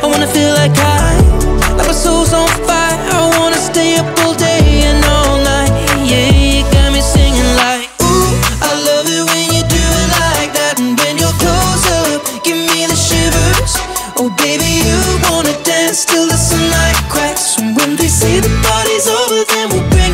I wanna feel like my soul's on fire. I wanna stay up all day and all night. Yeah, you got me singing like, ooh, I love it when you do it like that. And when you're close up, give me the shivers. Oh baby, you wanna dance till the sunlight cracks. And when they say the party's over, then we'll